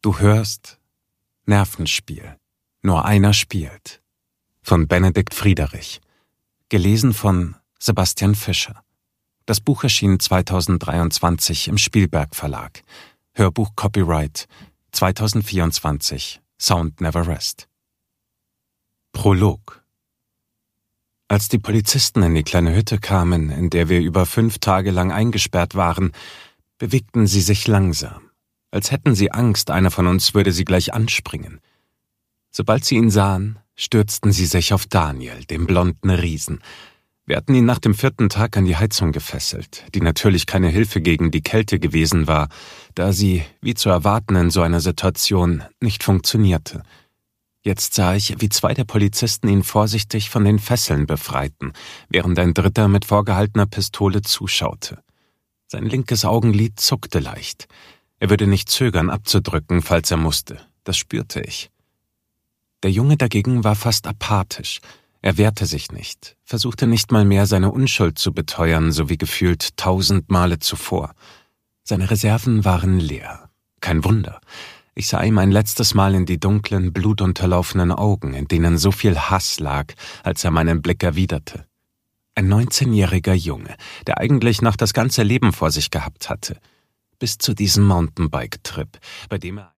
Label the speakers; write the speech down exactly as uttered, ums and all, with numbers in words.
Speaker 1: Du hörst Nervenspiel. Nur einer spielt. Von Benedikt Friederich. Gelesen von Sebastian Fischer. Das Buch erschien zweitausenddreiundzwanzig im Spielberg Verlag. Hörbuch Copyright zweitausendvierundzwanzig. Sound Never Rest. Prolog. Als die Polizisten in die kleine Hütte kamen, in der wir über fünf Tage lang eingesperrt waren, bewegten sie sich langsam, als hätten sie Angst, einer von uns würde sie gleich anspringen. Sobald sie ihn sahen, stürzten sie sich auf Daniel, den blonden Riesen. Wir hatten ihn nach dem vierten Tag an die Heizung gefesselt, die natürlich keine Hilfe gegen die Kälte gewesen war, da sie, wie zu erwarten in so einer Situation, nicht funktionierte. Jetzt sah ich, wie zwei der Polizisten ihn vorsichtig von den Fesseln befreiten, während ein dritter mit vorgehaltener Pistole zuschaute. Sein linkes Augenlid zuckte leicht. Er würde nicht zögern, abzudrücken, falls er musste. Das spürte ich. Der Junge dagegen war fast apathisch. Er wehrte sich nicht, versuchte nicht mal mehr, seine Unschuld zu beteuern, so wie gefühlt tausend Male zuvor. Seine Reserven waren leer. Kein Wunder. Ich sah ihm ein letztes Mal in die dunklen, blutunterlaufenen Augen, in denen so viel Hass lag, als er meinen Blick erwiderte. Ein neunzehnjähriger Junge, der eigentlich noch das ganze Leben vor sich gehabt hatte. Bis zu diesem Mountainbike-Trip, bei dem er